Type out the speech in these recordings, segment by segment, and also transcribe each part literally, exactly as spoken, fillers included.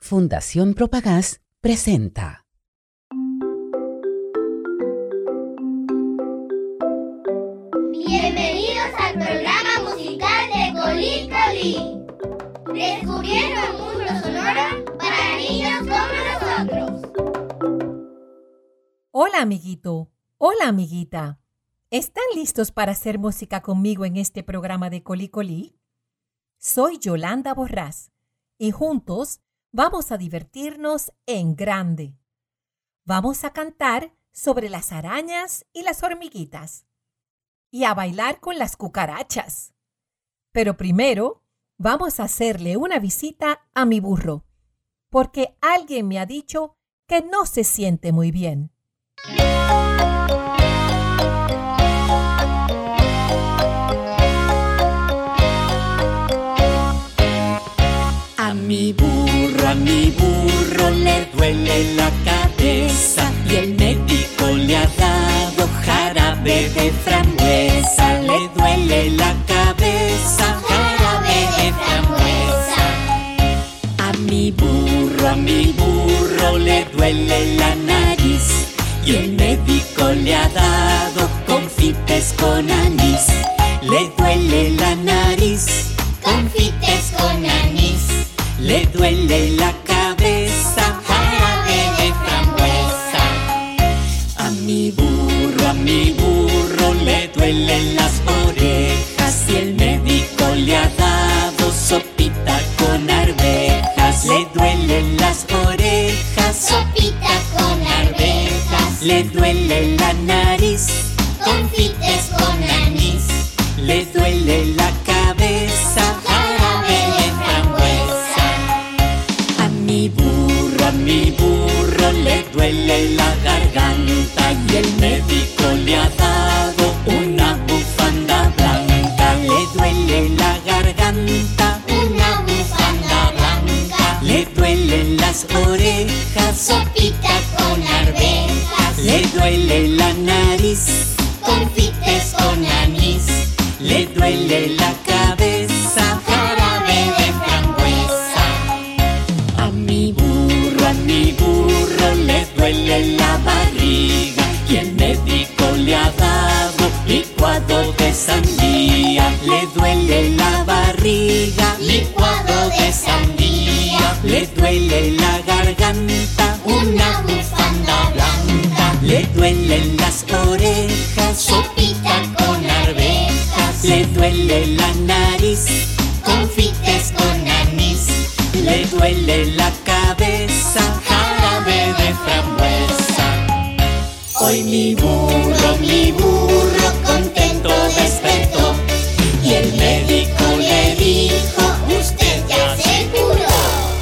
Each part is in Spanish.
Fundación Propagás presenta. Bienvenidos al programa musical de Colí Colí. Descubriendo un mundo sonoro para niños como nosotros. Hola, amiguito. Hola, amiguita. ¿Están listos para hacer música conmigo en este programa de Colí Colí? Soy Yolanda Borrás y juntos vamos a divertirnos en grande. Vamos a cantar sobre las arañas y las hormiguitas y a bailar con las cucarachas. Pero primero vamos a hacerle una visita a mi burro, porque alguien me ha dicho que no se siente muy bien. A mi burro, a mi burro le duele la cabeza y el médico le ha dado jarabe de frambuesa. Le duele la cabeza, jarabe de frambuesa. A mi burro, a mi burro le duele la nariz y el médico le ha dado confites con anís. Le duele la nariz, confites con anís. Le duele la cabeza, jarabe de frambuesa. A mi burro, a mi burro le duelen las orejas y el médico le ha dado sopita con arvejas. Le duelen las orejas, Sopita con arvejas. le duele la nariz, Confites con anís. le duele la cabeza, jarabe de frambuesa. A mi burro, a mi burro le duele la garganta y el médico le ha dado una bufanda blanca. Le duele la garganta, Una bufanda blanca. le duelen las orejas, Sopita con arvejas. le duele la nariz, Confites con anís. le duele la cabeza, Jarabe de frambuesa. A mi burro, a mi burro le duele la barriga y el médico le ha dado licuado de sandía. Le duele la barriga, Licuado de sandía. le duele la garganta, Una bufanda blanca. le duelen las orejas, Sopita con arvejas. le duele la nariz, Confites con anís. le duele la cabeza, jarabe de frambuesa. Hoy mi burro, mi burro contento despertó y el médico le dijo, Usted ya se curó.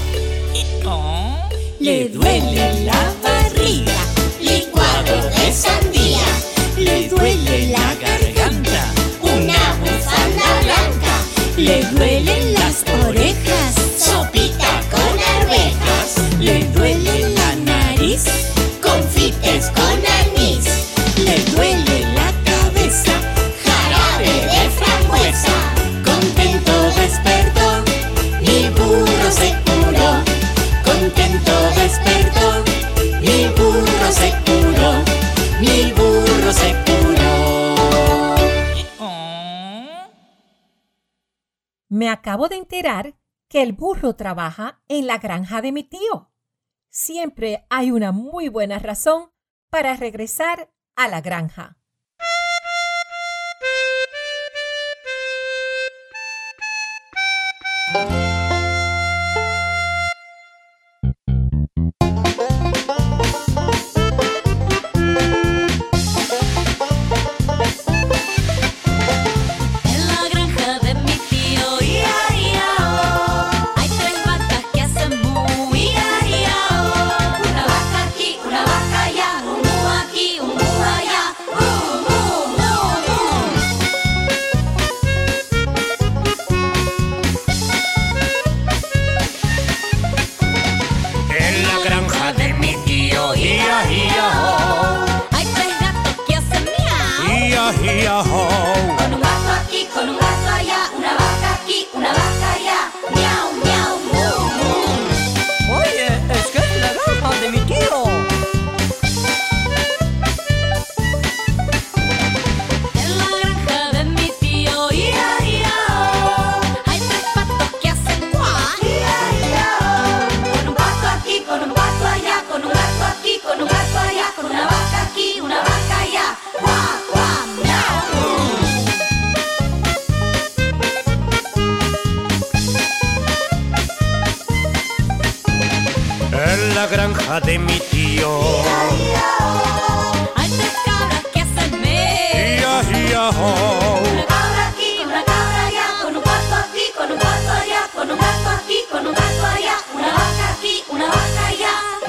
le duele la barriga, Licuado de sandía. le duele la garganta, Una bufanda blanca. le duelen las orejas, Sopita con arvejas. le duele la nariz, Confites con anís. le duele la cabeza, Jarabe de frambuesa. contento despertó, mi burro se curó. Contento despertó, mi burro se curó, mi burro se curó. Me acabo de enterar que el burro trabaja en la granja de mi tío. Siempre hay una muy buena razón para regresar a la granja. En la granja de mi tío, ia, ia, oh, hay tres vacas que hacen mu, ia, ia, oh. Una vaca aquí, una vaca allá, un mu aquí, un mu allá, uh. En la granja de mi tío. Hay tres cabras que hacen me. Ia, ia, oh. Una cabra aquí, una cabra allá, con un pato aquí, con un pato allá, con un gato aquí, con un gato allá, una vaca aquí, una vaca allá.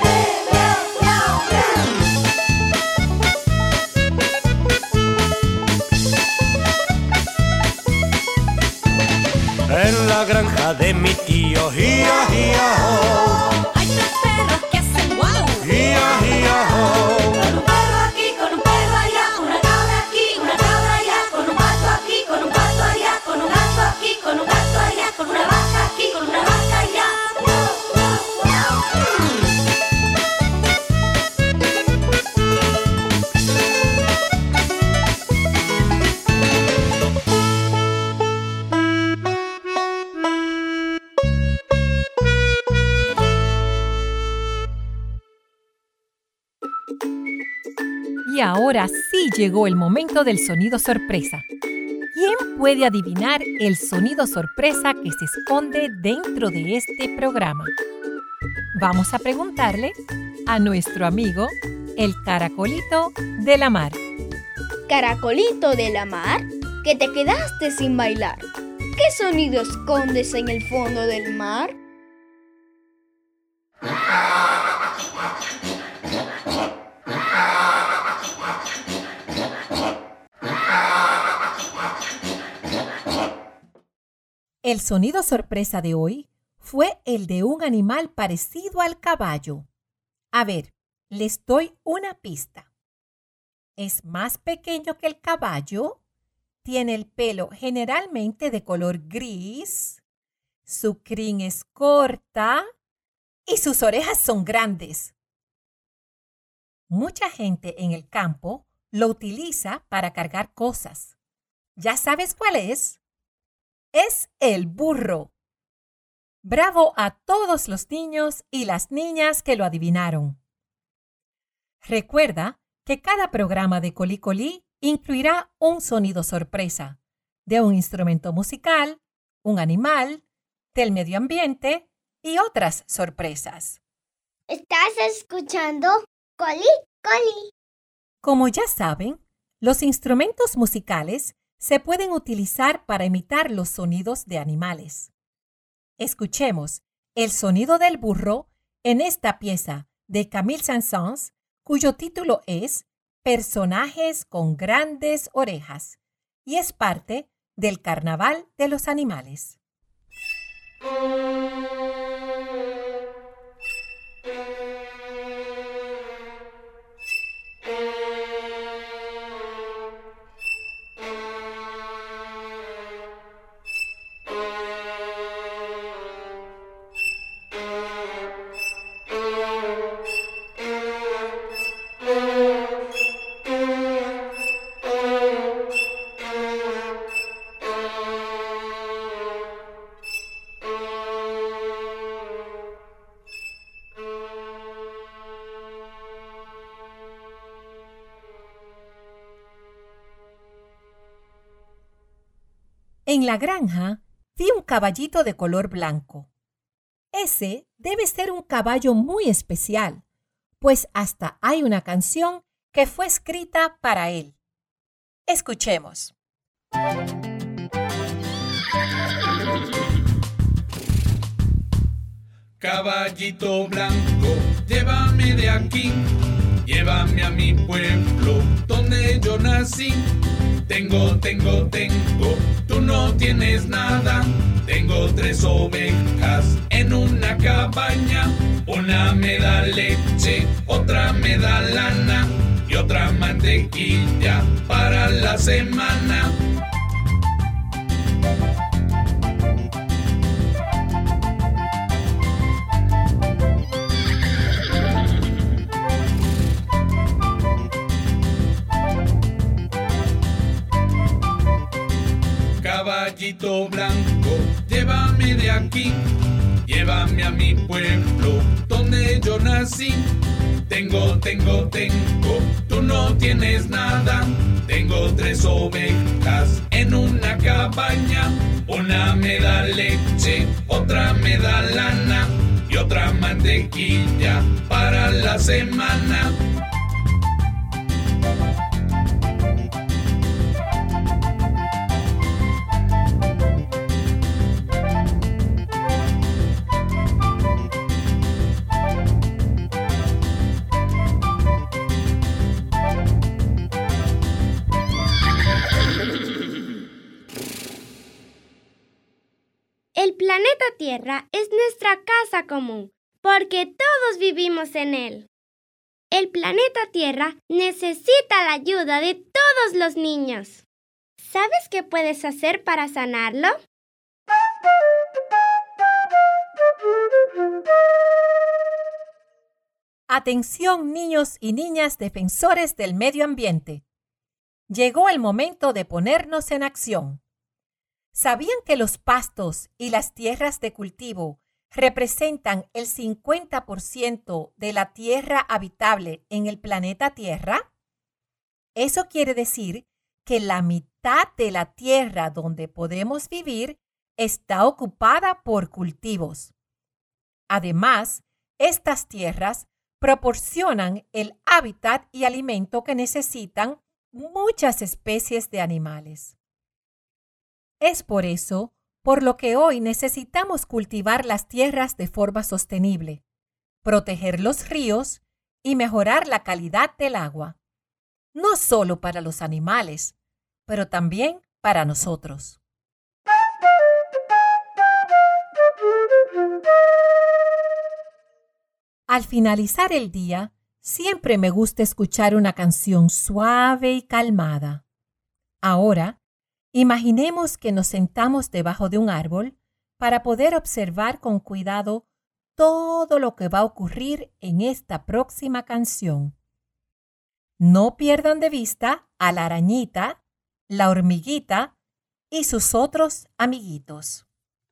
En la granja de mi tío. Ia, ia, oh. Hay tres perros que hacen wow. Ia, ia, oh. Con un perro aquí, con un perro allá, una cabra aquí, una cabra allá, con un pato aquí, con un pato allá, con un gato aquí, con un gato allá, con una vaca aquí, con una vaca allá. Y ahora sí llegó el momento del sonido sorpresa. ¿Quién puede adivinar el sonido sorpresa que se esconde dentro de este programa? Vamos a preguntarle a nuestro amigo, el caracolito de la mar. Caracolito de la mar, que te quedaste sin bailar. ¿Qué sonido escondes en el fondo del mar? El sonido sorpresa de hoy fue el de un animal parecido al caballo. A ver, les doy una pista. Es más pequeño que el caballo, tiene el pelo generalmente de color gris, su crin es corta y sus orejas son grandes. Mucha gente en el campo lo utiliza para cargar cosas. ¿Ya sabes cuál es? Es el burro. Bravo a todos los niños y las niñas que lo adivinaron. Recuerda que cada programa de Colí Colí incluirá un sonido sorpresa de un instrumento musical, un animal, del medio ambiente y otras sorpresas. ¿Estás escuchando Colí Colí? Como ya saben, los instrumentos musicales se pueden utilizar para imitar los sonidos de animales. Escuchemos el sonido del burro en esta pieza de Camille Saint-Saëns, cuyo título es Personajes con grandes orejas y es parte del Carnaval de los Animales. En la granja vi un caballito de color blanco. Ese debe ser un caballo muy especial, pues hasta hay una canción que fue escrita para él. Escuchemos. Caballito blanco, llévame de aquí, llévame a mi pueblo, donde yo nací. Tengo, tengo, tengo, tú no tienes nada. Tengo tres ovejas en una cabaña. Una me da leche, otra me da lana y otra mantequilla para la semana. Caballito blanco, llévame de aquí, llévame a mi pueblo, donde yo nací. Tengo, tengo, tengo, tú no tienes nada. Tengo tres ovejas en una cabaña. Una me da leche, otra me da lana y otra mantequilla mantequilla para la semana. El planeta Tierra es nuestra casa común, porque todos vivimos en él. El planeta Tierra necesita la ayuda de todos los niños. ¿Sabes qué puedes hacer para sanarlo? Atención, niños y niñas defensores del medio ambiente. Llegó el momento de ponernos en acción. ¿Sabían que los pastos y las tierras de cultivo representan el cincuenta por ciento de la tierra habitable en el planeta Tierra? Eso quiere decir que la mitad de la tierra donde podemos vivir está ocupada por cultivos. Además, estas tierras proporcionan el hábitat y alimento que necesitan muchas especies de animales. Es por eso por lo que hoy necesitamos cultivar las tierras de forma sostenible, proteger los ríos y mejorar la calidad del agua, no solo para los animales, pero también para nosotros. Al finalizar el día, siempre me gusta escuchar una canción suave y calmada. Ahora, imaginemos que nos sentamos debajo de un árbol para poder observar con cuidado todo lo que va a ocurrir en esta próxima canción. No pierdan de vista a la arañita, la hormiguita y sus otros amiguitos.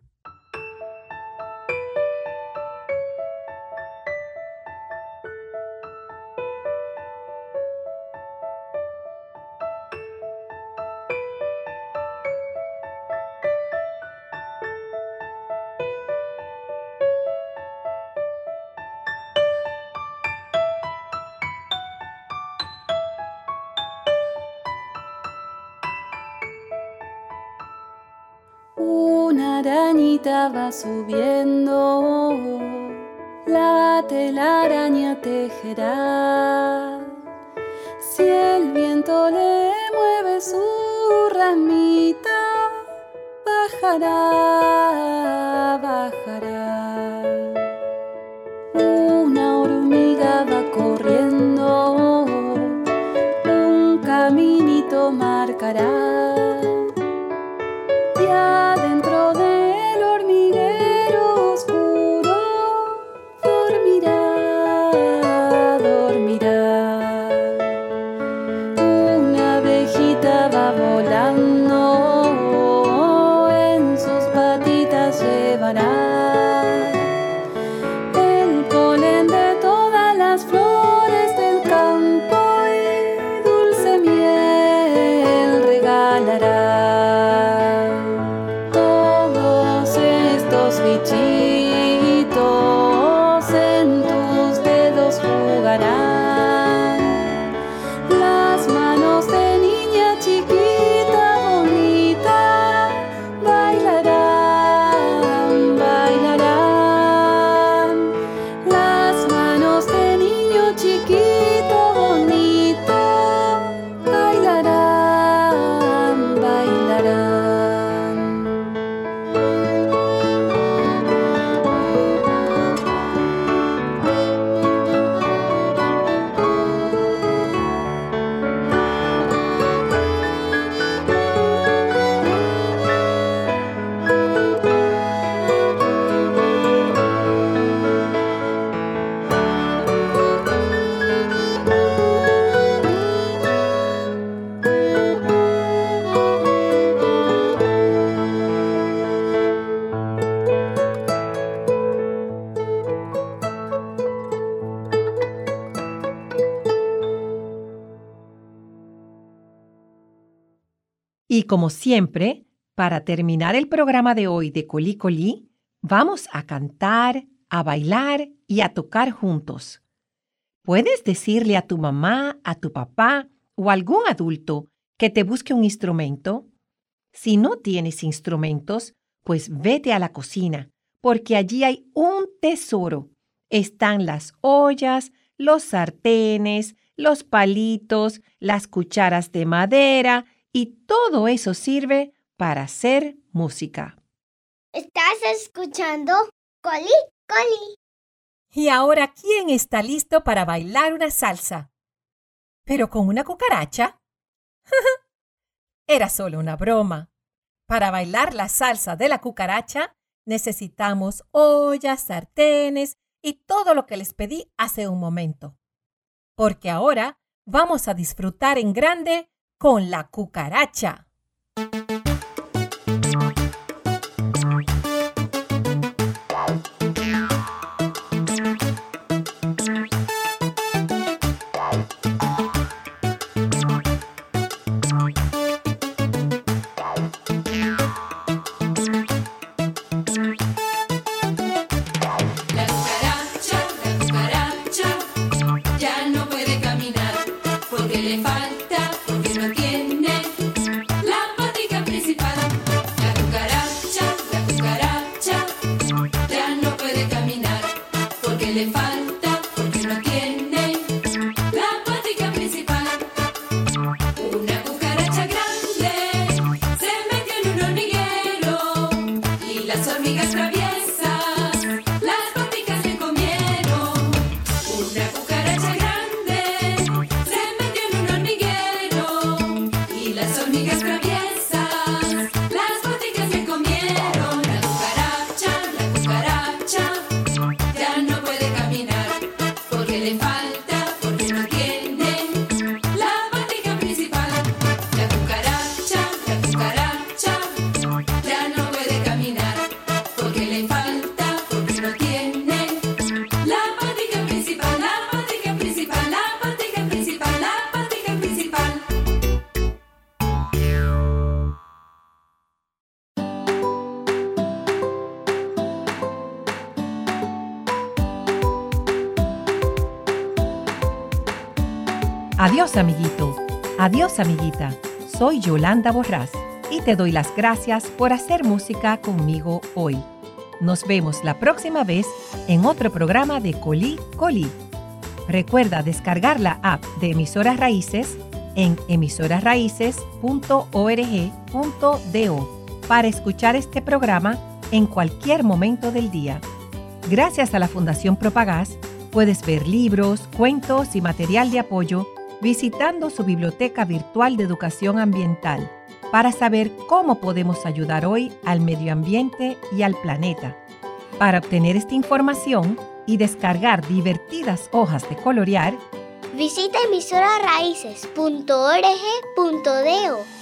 Una arañita va subiendo, la telaraña tejerá. Si el viento le mueve su ramita, bajará, bajará. Una hormiga va corriendo, un caminito marcará. Y adentro del hormiguero oscuro dormirá, dormirá. Una abejita va volando, en sus patitas llevará el polen de todas las flores del campo y dulce miel regalará. Bichitos en tus dedos jugarán, las manos de niña chiquita bonita bailarán, bailarán, las manos de niño chiquito bonito bailarán, bailarán. Y como siempre, para terminar el programa de hoy de Colí Colí, vamos a cantar a bailar y a tocar juntos. Puedes decirle a tu mamá, a tu papá o a algún adulto que te busque un instrumento. Si no tienes instrumentos, pues vete a la cocina, porque allí hay un tesoro. Están las ollas, los sartenes, los palitos, las cucharas de madera y todo eso sirve para hacer música. ¿Estás escuchando? Coli, Coli. Y ahora, ¿quién está listo para bailar una salsa? ¿Pero con una cucaracha? Era solo una broma. Para bailar la salsa de la cucaracha, necesitamos ollas, sartenes y todo lo que les pedí hace un momento. Porque ahora vamos a disfrutar en grande con la cucaracha. Adiós, amiguito. Adiós, amiguita. Soy Yolanda Borrás y te doy las gracias por hacer música conmigo hoy. Nos vemos la próxima vez en otro programa de Coli Coli. Recuerda descargar la app de Emisoras Raíces en emisoras raíces punto org punto do para escuchar este programa en cualquier momento del día. Gracias a la Fundación Propagás, puedes ver libros, cuentos y material de apoyo visitando su biblioteca virtual de educación ambiental para saber cómo podemos ayudar hoy al medio ambiente y al planeta. Para obtener esta información y descargar divertidas hojas de colorear, visita emisoras raíces punto org punto do.